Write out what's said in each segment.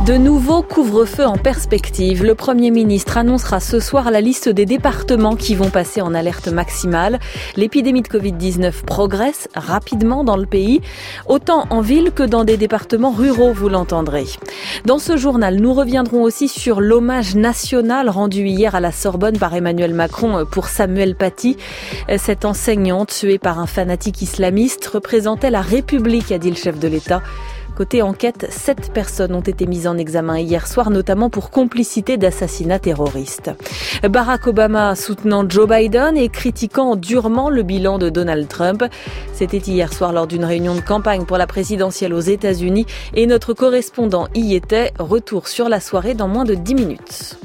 De nouveaux couvre-feux en perspective. Le Premier ministre annoncera ce soir la liste des départements qui vont passer en alerte maximale. L'épidémie de Covid-19 progresse rapidement dans le pays, autant en ville que dans des départements ruraux, vous l'entendrez. Dans ce journal, nous reviendrons aussi sur l'hommage national rendu hier à la Sorbonne par Emmanuel Macron pour Samuel Paty. Cette enseignante, tuée par un fanatique islamiste, représentait la République, a dit le chef de l'État. Côté enquête, 7 personnes ont été mises en examen hier soir, notamment pour complicité d'assassinat terroriste. Barack Obama soutenant Joe Biden et critiquant durement le bilan de Donald Trump. C'était hier soir lors d'une réunion de campagne pour la présidentielle aux États-Unis et notre correspondant y était. Retour sur la soirée dans moins de 10 minutes.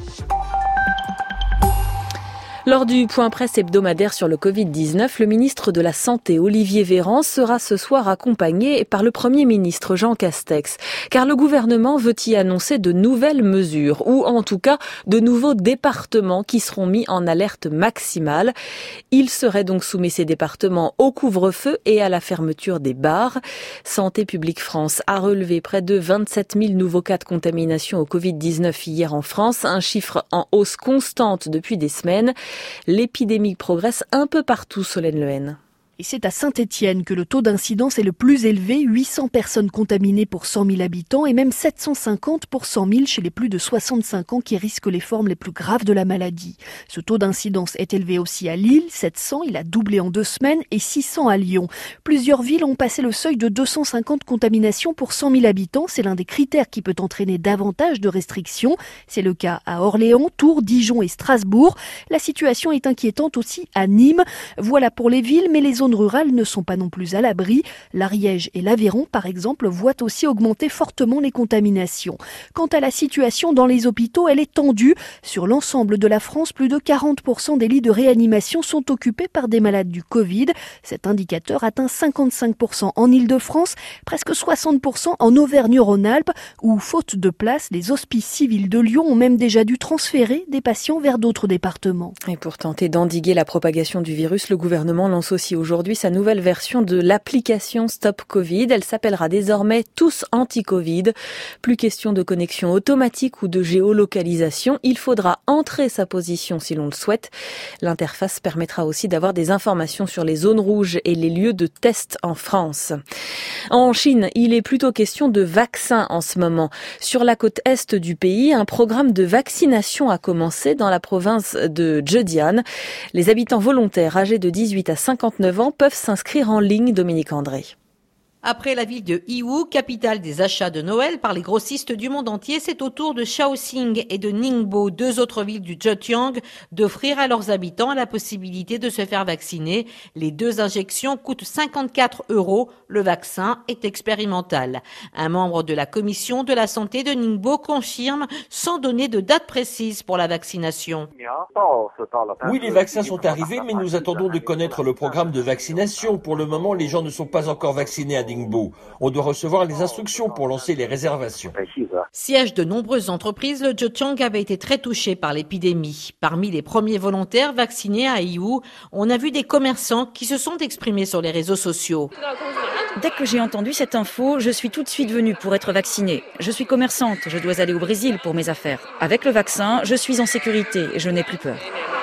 Lors du point presse hebdomadaire sur le Covid-19, le ministre de la Santé, Olivier Véran, sera ce soir accompagné par le Premier ministre Jean Castex. Car le gouvernement veut y annoncer de nouvelles mesures, ou en tout cas de nouveaux départements qui seront mis en alerte maximale. Il serait donc soumis ces départements au couvre-feu et à la fermeture des bars. Santé publique France a relevé près de 27 000 nouveaux cas de contamination au Covid-19 hier en France, un chiffre en hausse constante depuis des semaines. L'épidémie progresse un peu partout, Solène Lehen. Et c'est à Saint-Étienne que le taux d'incidence est le plus élevé, 800 personnes contaminées pour 100 000 habitants et même 750 pour 100 000 chez les plus de 65 ans qui risquent les formes les plus graves de la maladie. Ce taux d'incidence est élevé aussi à Lille, 700, il a doublé en 2 semaines, et 600 à Lyon. Plusieurs villes ont passé le seuil de 250 contaminations pour 100 000 habitants. C'est l'un des critères qui peut entraîner davantage de restrictions. C'est le cas à Orléans, Tours, Dijon et Strasbourg. La situation est inquiétante aussi à Nîmes. Voilà pour les villes, mais les zones rurales ne sont pas non plus à l'abri. L'Ariège et l'Aveyron, par exemple, voient aussi augmenter fortement les contaminations. Quant à la situation dans les hôpitaux, elle est tendue. Sur l'ensemble de la France, plus de 40% des lits de réanimation sont occupés par des malades du Covid. Cet indicateur atteint 55% en Île-de-France, presque 60% en Auvergne-Rhône-Alpes, où, faute de place, les hospices civils de Lyon ont même déjà dû transférer des patients vers d'autres départements. Et pour tenter d'endiguer la propagation du virus, le gouvernement lance aussi aujourd'hui sa nouvelle version de l'application Stop Covid. Elle s'appellera désormais Tous Anti-Covid. Plus question de connexion automatique ou de géolocalisation. Il faudra entrer sa position si l'on le souhaite. L'interface permettra aussi d'avoir des informations sur les zones rouges et les lieux de test en France. En Chine, il est plutôt question de vaccins en ce moment. Sur la côte est du pays, un programme de vaccination a commencé dans la province de Zhejiang. Les habitants volontaires âgés de 18 à 59 ans peuvent s'inscrire en ligne, Dominique André. Après la ville de Yiwu, capitale des achats de Noël par les grossistes du monde entier, c'est au tour de Shaoxing et de Ningbo, 2 autres villes du Zhejiang, d'offrir à leurs habitants la possibilité de se faire vacciner. Les 2 injections coûtent 54 €. Le vaccin est expérimental. Un membre de la commission de la santé de Ningbo confirme sans donner de date précise pour la vaccination. Oui, les vaccins sont arrivés, mais nous attendons de connaître le programme de vaccination. Pour le moment, les gens ne sont pas encore vaccinés à Ningbo. On doit recevoir les instructions pour lancer les réservations. Siège de nombreuses entreprises, le Zhejiang avait été très touché par l'épidémie. Parmi les premiers volontaires vaccinés à Yiwu, on a vu des commerçants qui se sont exprimés sur les réseaux sociaux. Dès que j'ai entendu cette info, je suis tout de suite venue pour être vaccinée. Je suis commerçante, je dois aller au Brésil pour mes affaires. Avec le vaccin, je suis en sécurité et je n'ai plus peur.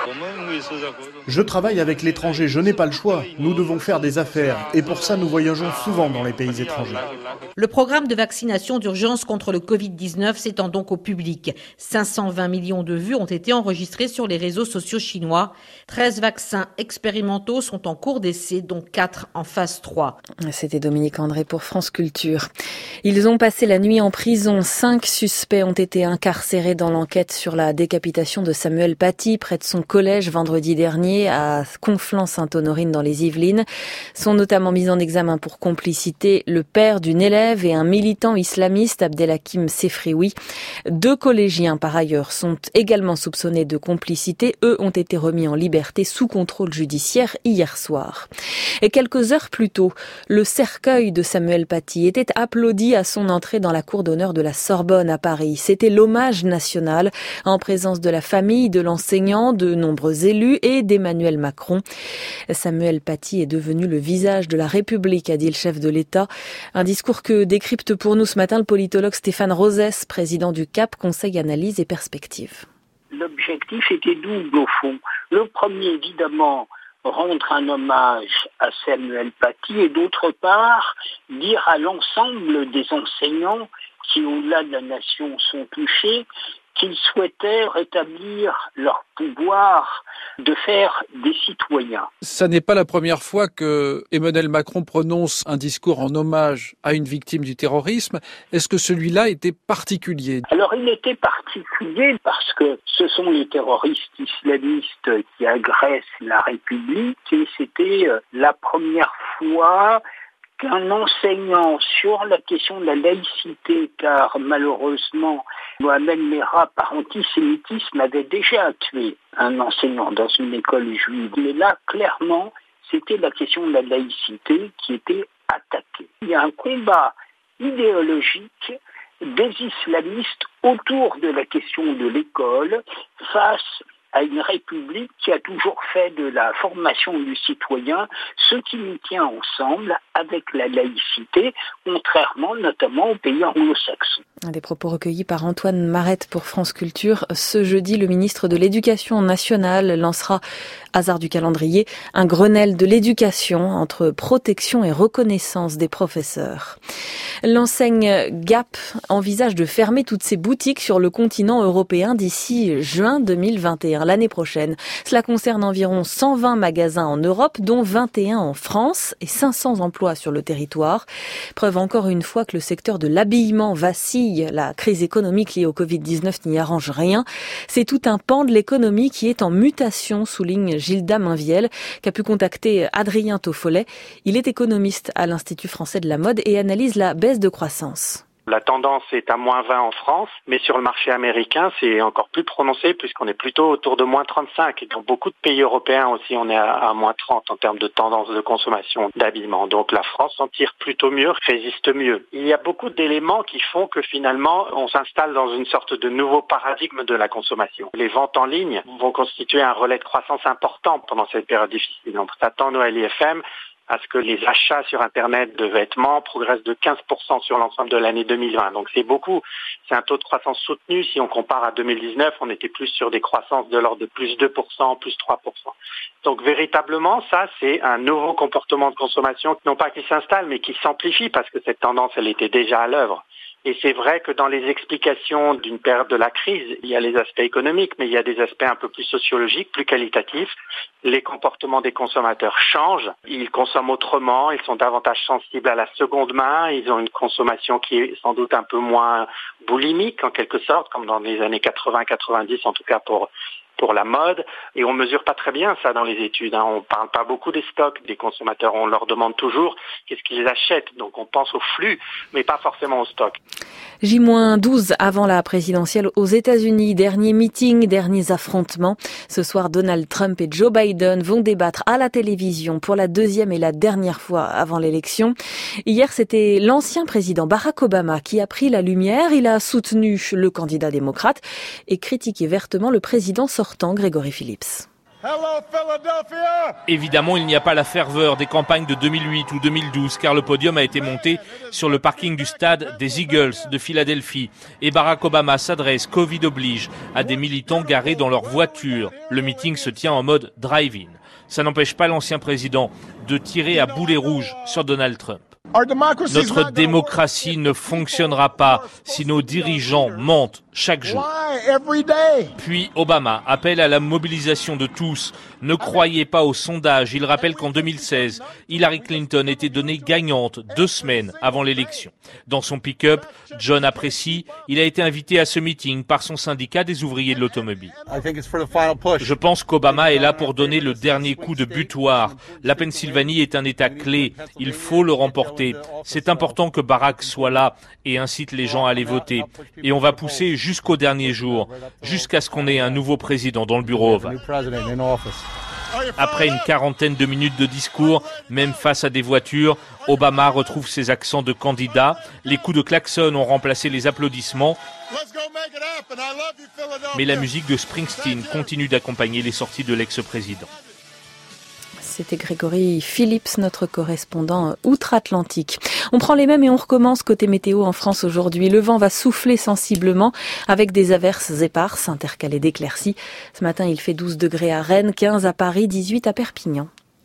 Je travaille avec l'étranger, je n'ai pas le choix. Nous devons faire des affaires et pour ça nous voyageons souvent dans les pays étrangers. Le programme de vaccination d'urgence contre le Covid-19 s'étend donc au public. 520 millions de vues ont été enregistrées sur les réseaux sociaux chinois. 13 vaccins expérimentaux sont en cours d'essai, dont 4 en phase 3. C'était Dominique André pour France Culture. Ils ont passé la nuit en prison. 5 suspects ont été incarcérés dans l'enquête sur la décapitation de Samuel Paty près de son collège vendredi dernier à Conflans-Sainte-Honorine dans les Yvelines. Sont notamment mis en examen pour complicité le père d'une élève et un militant islamiste, Abdelhakim Sefrioui. 2 collégiens par ailleurs sont également soupçonnés de complicité. Eux ont été remis en liberté sous contrôle judiciaire hier soir. Et quelques heures plus tôt, le cercueil de Samuel Paty était applaudi à son entrée dans la cour d'honneur de la Sorbonne à Paris. C'était l'hommage national en présence de la famille, de l'enseignant, de nombreux élèves élus et d'Emmanuel Macron. Samuel Paty est devenu le visage de la République, a dit le chef de l'État. Un discours que décrypte pour nous ce matin le politologue Stéphane Rosès, président du CAP, Conseil Analyse et Perspective. L'objectif était double au fond. Le premier, évidemment, rendre un hommage à Samuel Paty et d'autre part, dire à l'ensemble des enseignants qui, au-delà de la nation, sont touchés, qu'ils souhaitaient rétablir leur pouvoir de faire des citoyens. Ça n'est pas la première fois que Emmanuel Macron prononce un discours en hommage à une victime du terrorisme. Est-ce que celui-là était particulier ? Alors il était particulier parce que ce sont les terroristes islamistes qui agressent la République et c'était la première fois qu'un enseignant sur la question de la laïcité, car malheureusement, Mohamed Merah, par antisémitisme, avait déjà tué un enseignant dans une école juive. Mais là, clairement, c'était la question de la laïcité qui était attaquée. Il y a un combat idéologique des islamistes autour de la question de l'école face à une république qui a toujours fait de la formation du citoyen ce qui nous tient ensemble avec la laïcité, contrairement notamment aux pays anglo-saxons. Des propos recueillis par Antoine Marette pour France Culture. Ce jeudi, le ministre de l'Éducation nationale lancera, hasard du calendrier, un Grenelle de l'éducation entre protection et reconnaissance des professeurs. L'enseigne Gap envisage de fermer toutes ses boutiques sur le continent européen d'ici juin 2021, l'année prochaine. Cela concerne environ 120 magasins en Europe, dont 21 en France et 500 emplois sur le territoire. Preuve encore une fois que le secteur de l'habillement vacille. La crise économique liée au Covid-19 n'y arrange rien. C'est tout un pan de l'économie qui est en mutation, souligne Gilda Mainviel, qui a pu contacter Adrien Toffollet. Il est économiste à l'Institut français de la mode et analyse la baisse de croissance. La tendance est à moins 20 en France, mais sur le marché américain, c'est encore plus prononcé puisqu'on est plutôt autour de moins 35. Et dans beaucoup de pays européens aussi, on est à moins 30 en termes de tendance de consommation d'habillement. Donc la France s'en tire plutôt mieux, résiste mieux. Il y a beaucoup d'éléments qui font que finalement, on s'installe dans une sorte de nouveau paradigme de la consommation. Les ventes en ligne vont constituer un relais de croissance important pendant cette période difficile. On s'attend à l'IFM à ce que les achats sur Internet de vêtements progressent de 15% sur l'ensemble de l'année 2020. Donc c'est beaucoup. C'est un taux de croissance soutenu. Si on compare à 2019, on était plus sur des croissances de l'ordre de plus 2%, plus 3%. Donc véritablement, ça, c'est un nouveau comportement de consommation, non pas qui s'installe, mais qui s'amplifie parce que cette tendance, elle était déjà à l'œuvre. Et c'est vrai que dans les explications d'une période de la crise, il y a les aspects économiques, mais il y a des aspects un peu plus sociologiques, plus qualitatifs. Les comportements des consommateurs changent, ils consomment autrement, ils sont davantage sensibles à la seconde main, ils ont une consommation qui est sans doute un peu moins boulimique en quelque sorte, comme dans les années 80-90 en tout cas pour la mode, et on mesure pas très bien ça dans les études. On parle pas beaucoup des stocks des consommateurs, on leur demande toujours qu'est-ce qu'ils achètent. Donc on pense au flux, mais pas forcément au stock. J-12 avant la présidentielle aux États-Unis. Dernier meeting, derniers affrontements. Ce soir, Donald Trump et Joe Biden vont débattre à la télévision pour la deuxième et la dernière fois avant l'élection. Hier, c'était l'ancien président Barack Obama qui a pris la lumière. Il a soutenu le candidat démocrate et critiqué vertement le président sortant, Gregory Phillips. Évidemment, il n'y a pas la ferveur des campagnes de 2008 ou 2012, car le podium a été monté sur le parking du stade des Eagles de Philadelphie. Et Barack Obama s'adresse, Covid oblige, à des militants garés dans leur voiture. Le meeting se tient en mode drive-in. Ça n'empêche pas l'ancien président de tirer à boulet rouge sur Donald Trump. Notre démocratie ne fonctionnera pas si nos dirigeants mentent chaque jour. Puis Obama appelle à la mobilisation de tous. Ne croyez pas aux sondages. Il rappelle qu'en 2016, Hillary Clinton était donnée gagnante 2 semaines avant l'élection. Dans son pick-up, John apprécie. Il a été invité à ce meeting par son syndicat des ouvriers de l'automobile. Je pense qu'Obama est là pour donner le dernier coup de butoir. La Pennsylvanie est un État clé. Il faut le remporter. C'est important que Barack soit là et incite les gens à aller voter. Et on va pousser jusqu'au dernier jour, jusqu'à ce qu'on ait un nouveau président dans le bureau ovale. Après une quarantaine de minutes de discours, même face à des voitures, Obama retrouve ses accents de candidat. Les coups de klaxon ont remplacé les applaudissements. Mais la musique de Springsteen continue d'accompagner les sorties de l'ex-président. C'était Grégory Phillips, notre correspondant outre-Atlantique. On prend les mêmes et on recommence côté météo en France aujourd'hui. Le vent va souffler sensiblement avec des averses éparses intercalées d'éclaircies. Ce matin, il fait 12 degrés à Rennes, 15 à Paris, 18 à Perpignan.